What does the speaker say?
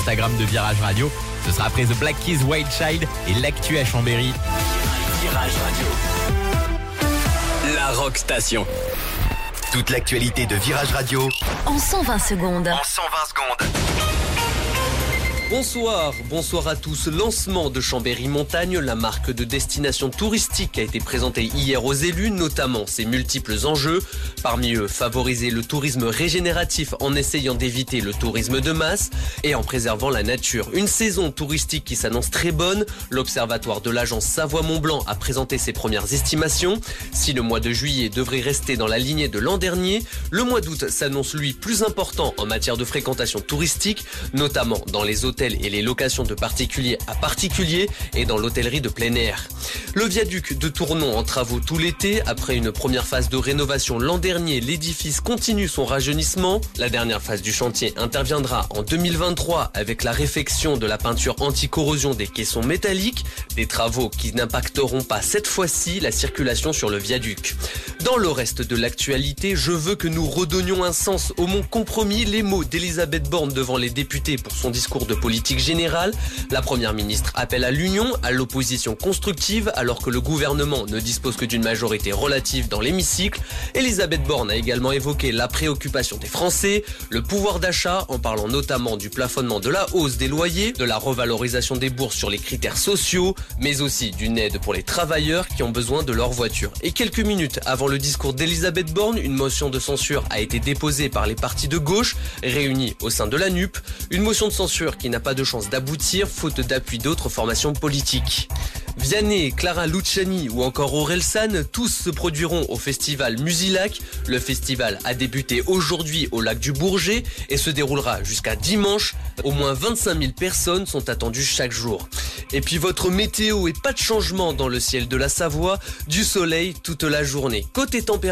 Instagram de Virage Radio. Ce sera après The Black Keys, Wild Child et l'actu à Chambéry. Virage Radio, la Rock Station. Toute l'actualité de Virage Radio en 120 secondes. Bonsoir à tous. Lancement de Chambéry Montagne, la marque de destination touristique a été présentée hier aux élus, notamment ses multiples enjeux. Parmi eux, favoriser le tourisme régénératif en essayant d'éviter le tourisme de masse et en préservant la nature. Une saison touristique qui s'annonce très bonne. L'observatoire de l'agence Savoie-Mont-Blanc a présenté ses premières estimations. Si le mois de juillet devrait rester dans la lignée de l'an dernier, le mois d'août s'annonce lui plus important en matière de fréquentation touristique, notamment dans les hôtels et les locations de particulier à particulier et dans l'hôtellerie de plein air. Le viaduc de Tournon en travaux tout l'été. Après une première phase de rénovation l'an dernier, l'édifice continue son rajeunissement. La dernière phase du chantier interviendra en 2023 avec la réfection de la peinture anti-corrosion des caissons métalliques. Des travaux qui n'impacteront pas cette fois-ci la circulation sur le viaduc. Dans le reste de l'actualité, je veux que nous redonnions un sens au mot compromis. Les mots d'Elisabeth Borne devant les députés pour son discours de politique générale. La première ministre appelle à l'union, à l'opposition constructive, alors que le gouvernement ne dispose que d'une majorité relative dans l'hémicycle. Elisabeth Borne a également évoqué la préoccupation des Français, le pouvoir d'achat, en parlant notamment du plafonnement de la hausse des loyers, de la revalorisation des bourses sur les critères sociaux, mais aussi d'une aide pour les travailleurs qui ont besoin de leur voiture. Et quelques minutes avant le discours d'Elisabeth Borne, une motion de censure a été déposée par les partis de gauche réunis au sein de la NUP. Une motion de censure qui n'a pas de chance d'aboutir faute d'appui d'autres formations politiques. Vianney, Clara Luciani ou encore Orelsan, tous se produiront au festival Musilac. Le festival a débuté aujourd'hui au lac du Bourget et se déroulera jusqu'à dimanche. Au moins 25 000 personnes sont attendues chaque jour. Et puis votre météo et pas de changement dans le ciel de la Savoie, du soleil toute la journée. Côté température,